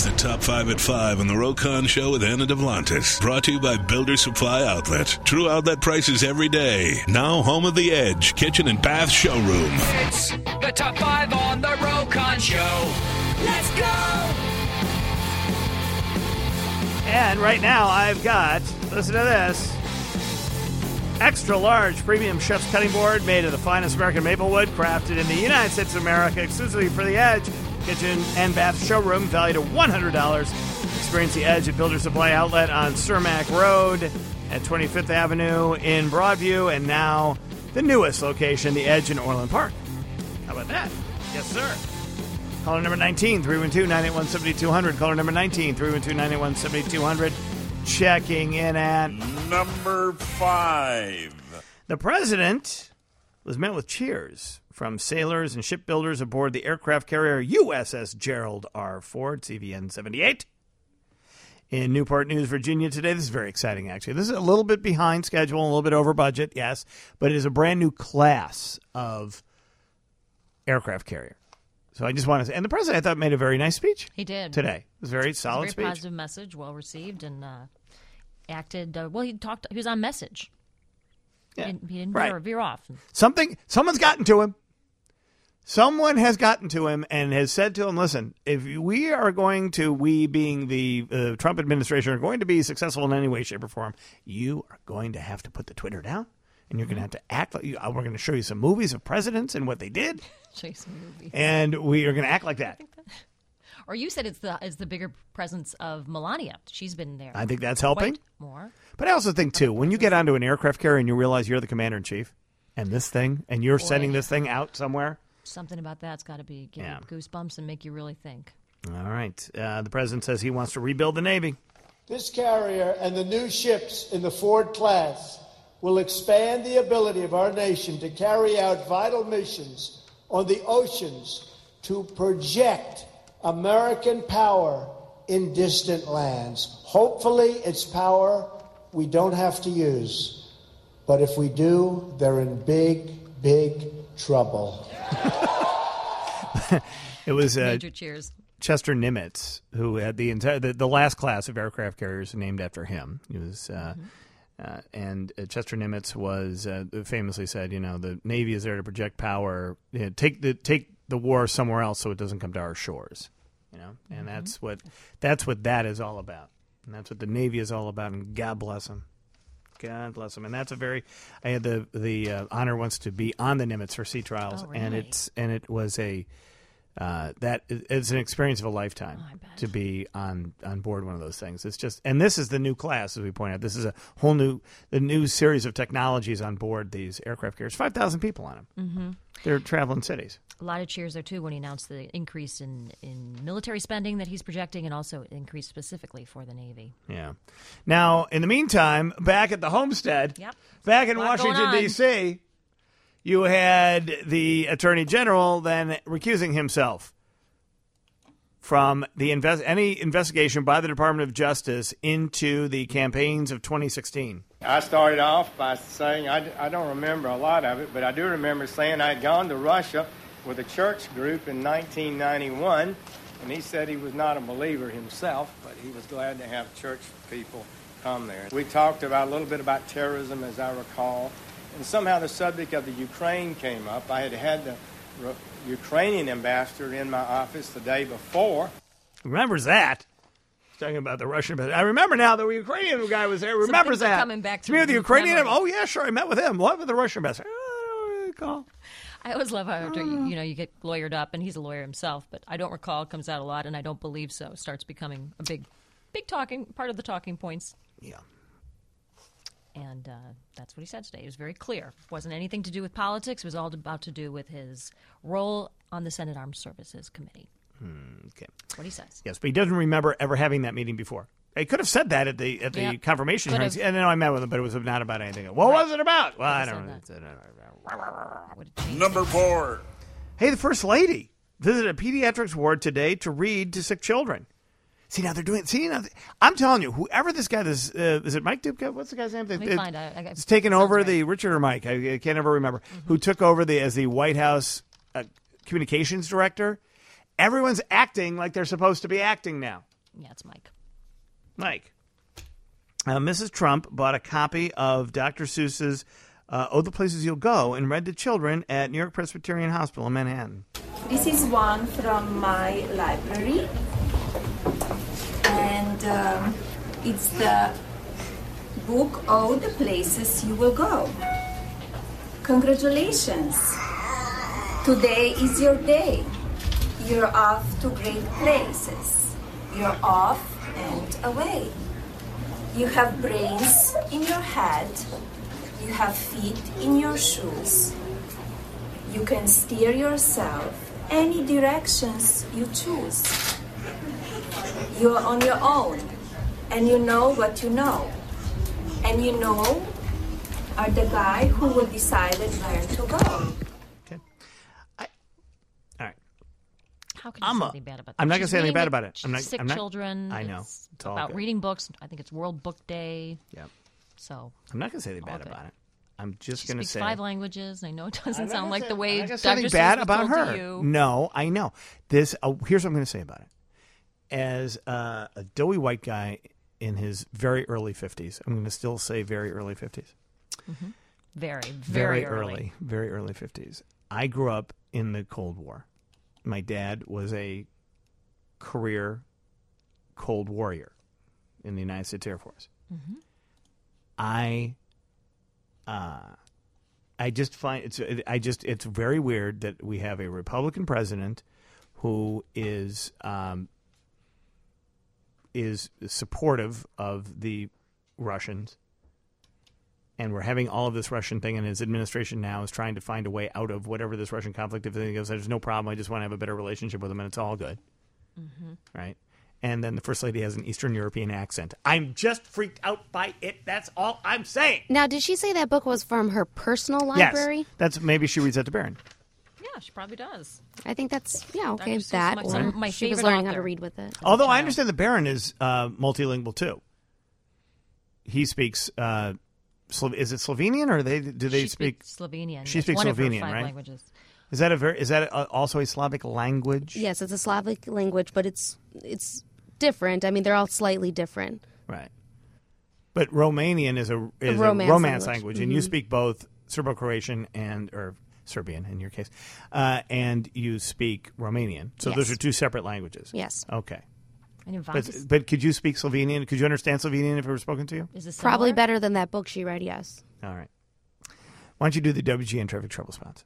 the Top 5 at 5 on the Rokon Show with Anna Devlantis. Brought to you by Builder Supply Outlet. True outlet prices every day. Now home of the Edge Kitchen and Bath Showroom. It's the Top 5 on the Rokon Show. Let's go! And right now I've got, listen to this, extra large premium chef's cutting board made of the finest American maple wood, crafted in the United States of America exclusively for the Edge Kitchen and Bath Showroom, valued at $100. Experience the Edge at Builder Supply Outlet on Cermak Road at 25th Avenue in Broadview, and now the newest location, the Edge in Orland Park. How about that? Yes, sir. Caller number 19, 312-981-7200. Caller number 19, 312-981-7200. Checking in at number 5. The president was met with cheers from sailors and shipbuilders aboard the aircraft carrier USS Gerald R. Ford, CVN 78. In Newport News, Virginia today, this is very exciting, actually. This is a little bit behind schedule, a little bit over budget, yes, but it is a brand new class of aircraft carrier. So I just want to say, and the president, I thought, made a very nice speech. He did. Today. It was a very solid speech. Very positive message, well received, and acted, he was on message. Yeah. He didn't right. veer off. Someone's gotten to him. Someone has gotten to him and has said to him, listen, if we being the Trump administration, are going to be successful in any way, shape, or form, you are going to have to put the Twitter down, and you're going to have to act like we're going to show you some movies of presidents and what they did. Show you some movies. And we are going to act like that. Or you said it's the bigger presence of Melania. She's been there. I think that's helping. Quite more. But I also think, too, when you get onto an aircraft carrier and you realize you're the commander-in-chief and you're sending this thing out somewhere. Something about that's got to be give you goosebumps and make you really think. All right. The president says he wants to rebuild the Navy. This carrier and the new ships in the Ford class will expand the ability of our nation to carry out vital missions on the oceans to project American power in distant lands. Hopefully, it's power we don't have to use. But if we do, they're in big, big trouble. It was major cheers. Chester Nimitz, who had the last class of aircraft carriers named after him. He was, and Chester Nimitz was famously said, the Navy is there to project power. Take the war somewhere else so it doesn't come to our shores. And that's what that is all about, and that's what the Navy is all about. And God bless them. God bless them. And that's I had the honor once to be on the Nimitz for sea trials, and it was it's an experience of a lifetime to be on board one of those things. It's just, and this is the new class, as we point out. This is a whole new series of technologies on board these aircraft carriers. 5,000 people on them. Mm-hmm. They're traveling cities. A lot of cheers there, too, when he announced the increase in military spending that he's projecting, and also increase specifically for the Navy. Yeah. Now, in the meantime, back at the homestead, back in Washington, D.C., you had the Attorney General then recusing himself from any investigation by the Department of Justice into the campaigns of 2016. I started off by saying I don't remember a lot of it, but I do remember saying I had gone to Russia with a church group in 1991, and he said he was not a believer himself, but he was glad to have church people come there. We talked a little bit about terrorism, as I recall, and somehow the subject of the Ukraine came up. I had the Ukrainian ambassador in my office the day before. Remembers that? Talking about the Russian ambassador. I remember now the Ukrainian guy was there. Remembers that? Coming back to me with the Ukrainian. Oh yeah, sure. I met with him. What with the Russian ambassador? I always love how after you get lawyered up, and he's a lawyer himself, but I don't recall. It comes out a lot, and I don't believe so. It starts becoming a big talking part of the talking points. Yeah. And that's what he said today. It was very clear. It wasn't anything to do with politics. It was all about to do with his role on the Senate Armed Services Committee. Okay. That's what he says. Yes, but he doesn't remember ever having that meeting before. He could have said that at the confirmation hearings. And then I met with him, but it was not about anything. What was it about? Well, I don't know. Number 4. Hey, the First Lady visited a pediatrics ward today to read to sick children. See, now they're doing. I'm telling you, whoever this guy is it Mike Dubka? What's the guy's name? Let me find out. It's taken over the Richard or Mike. I can't ever remember who took over as the White House communications director. Everyone's acting like they're supposed to be acting now. Yeah, it's Mike. Mike. Mrs. Trump bought a copy of Dr. Seuss's Oh, the Places You'll Go and read to children at New York Presbyterian Hospital in Manhattan. This is one from my library, and it's the book, Oh, the Places You Will Go. Congratulations. Today is your day. You're off to great places. You're off and away. You have brains in your head. You have feet in your shoes. You can steer yourself any directions you choose. You're on your own, and you know what you know. And you know are the guy who will decide where to go. Okay. All right. How can you say anything bad about that? I'm not going to She's say anything reading bad about it. Sick children. I know. It's It's all about good. reading books. I think it's World Book Day. Yep. So I'm not going to say anything all bad good. about it. I'm just She going to speaks say 5 languages. I know it doesn't I'm not sound gonna like say- the way I'm not gonna Dr. say anything Seuss bad was about told her. to you. No, I know. This. Here's what I'm going to say about it. As a doughy white guy in his very early 50s, I'm going to still say very early 50s. Mm-hmm. Very early. Very early 50s. I grew up in the Cold War. My dad was a career Cold Warrior in the United States Air Force. Mm-hmm. I just find it's very weird that we have a Republican president who is supportive of the Russians, and we're having all of this Russian thing, and his administration now is trying to find a way out of whatever this Russian conflict is. He goes, there's no problem. I just want to have a better relationship with them, and it's all good. Mm-hmm. Right? And then the First Lady has an Eastern European accent. I'm just freaked out by it. That's all I'm saying. Now, did she say that book was from her personal library? Yes. That's, maybe she reads that to Barron. Yeah, she probably does. I think that's, okay, Dr. Seuss that. is Or my she was favorite learning how to author. read with it. Although I understand that Barron is multilingual, too. He speaks... is it Slovenian, or do they She speak speaks Slovenian? She It's speaks one of her Slovenian, 5 right? languages. Is that also a Slavic language? Yes, it's a Slavic language, but it's different. I mean, they're all slightly different. Right. But Romanian is a romance language, and you speak both Serbo-Croatian or Serbian in your case, and you speak Romanian. So Yes. those are 2 separate languages. Yes. Okay. And Ivanka's, But could you speak Slovenian? Could you understand Slovenian if it were spoken to you? is this Probably similar? better than that book she read, yes. All right. Why don't you do the WGN Traffic Trouble Spots?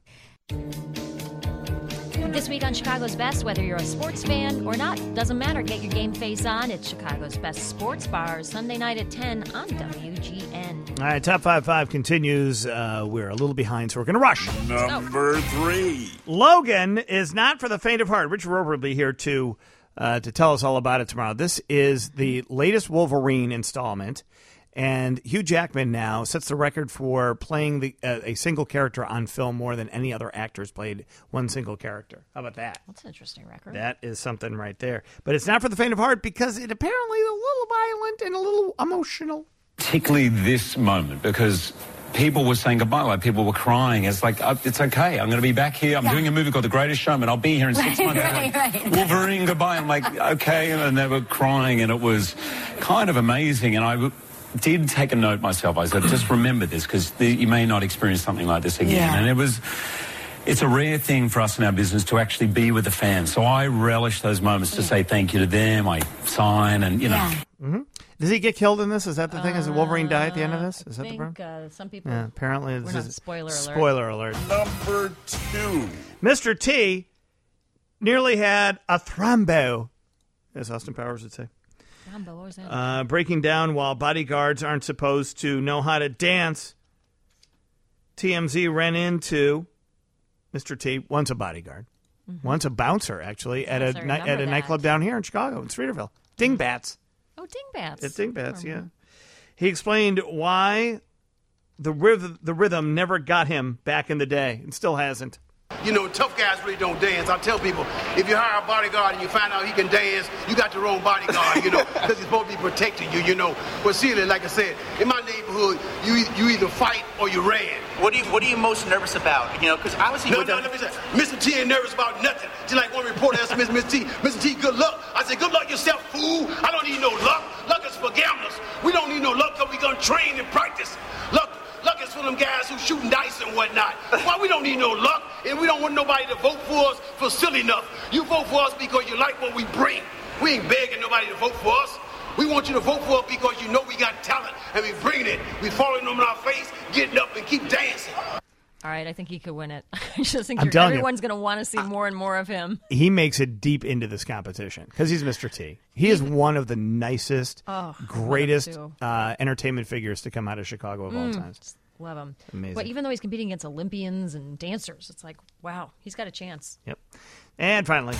This week on Chicago's Best, whether you're a sports fan or not, doesn't matter. Get your game face on. It's Chicago's Best Sports Bars, Sunday night at 10 on WGN. All right, Top 5 continues. We're a little behind, so we're going to rush. Number 3. Logan is not for the faint of heart. Richard Roper will be here to tell us all about it tomorrow. This is the latest Wolverine installment, and Hugh Jackman now sets the record for playing a single character on film more than any other actor has played one single character. How about that? That's an interesting record. That is something right there. But it's not for the faint of heart because it apparently is a little violent and a little emotional. Particularly this moment, because people were saying goodbye, like people were crying. It's like, it's okay, I'm going to be back here. I'm doing a movie called The Greatest Showman. I'll be here in 6 months. Right. Wolverine, goodbye. I'm like, okay. And they were crying, and it was kind of amazing. And I did take a note myself. I said, just remember this, because you may not experience something like this again. Yeah. And it's a rare thing for us in our business to actually be with the fans. So I relish those moments to say thank you to them. I sign and, you know. Mm-hmm. Does he get killed in this? Is that the thing? Is it Wolverine die at the end of this? Is that the problem? Some people. Yeah, apparently this We're not is spoiler alert. Spoiler alert. Number 2. Mr. T nearly had a thrombo, as Austin Powers would say. What was that? Breaking down while bodyguards aren't supposed to know how to dance. TMZ ran into Mr. T, once a bodyguard, once a bouncer, actually, at Yes, I a remember that. nightclub down here in Chicago, in Streeterville. Dingbats. Oh, Dingbats. It's Dingbats, yeah. He explained why the rhythm never got him back in the day and still hasn't. You know, tough guys really don't dance. I tell people, if you hire a bodyguard and you find out he can dance, you got the wrong bodyguard, you know, because he's supposed to be protecting you, you know. But seriously, like I said, in my my neighborhood, you either fight or you ran. What are you most nervous about? You know, because obviously Mr. T ain't nervous about nothing. Just like one reporter asked Mr. T, good luck. I said, good luck yourself, fool. I don't need no luck. Luck is for gamblers. We don't need no luck because we're going to train and practice. Luck is for them guys who shooting dice and whatnot. Why we don't need no luck, and we don't want nobody to vote for us for silly enough. You vote for us because you like what we bring. We ain't begging nobody to vote for us. We want you to vote for us because you know we got talent, and we bringing it. We following them in our face, getting up and keep dancing. All right, I think he could win it. I just think everyone's going to want to see more and more of him. He makes it deep into this competition because he's Mr. T. He is one of the nicest, greatest entertainment figures to come out of Chicago of all time. Love him. Amazing. But even though he's competing against Olympians and dancers, it's like, wow, he's got a chance. Yep. And finally,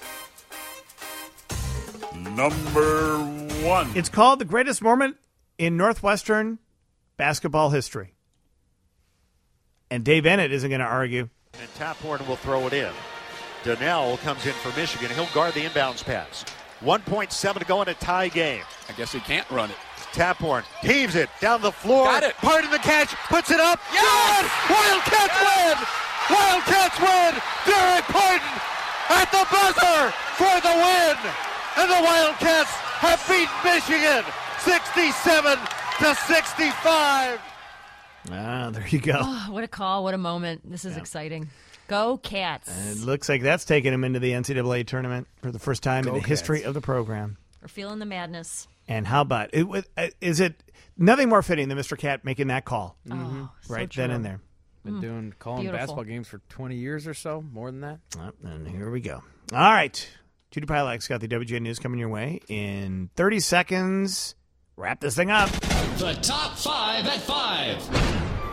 number 1. It's called the greatest moment in Northwestern basketball history. And Dave Bennett isn't going to argue. And Taphorn will throw it in. Donnell comes in for Michigan. He'll guard the inbounds pass. 1.7 to go in a tie game. I guess he can't run it. Taphorn heaves it down the floor. Got it. Pardon the catch. Puts it up. Yes! Good! Wildcats win! Wildcats win! Derek Pardon at the buzzer for the win! And the Wildcats have beaten Michigan 67-65. Ah, there you go. Oh, what a call. What a moment. This is exciting. Go Cats. And it looks like that's taking him into the NCAA tournament for the first time in the history of the program. We're feeling the madness. And how about it? Is it nothing more fitting than Mr. Cat making that call right then and there? Been calling basketball games for 20 years or so, more than that. And here we go. All right. Judy Pilak's got the WJ News coming your way in 30 seconds. Wrap this thing up. The top 5 at 5.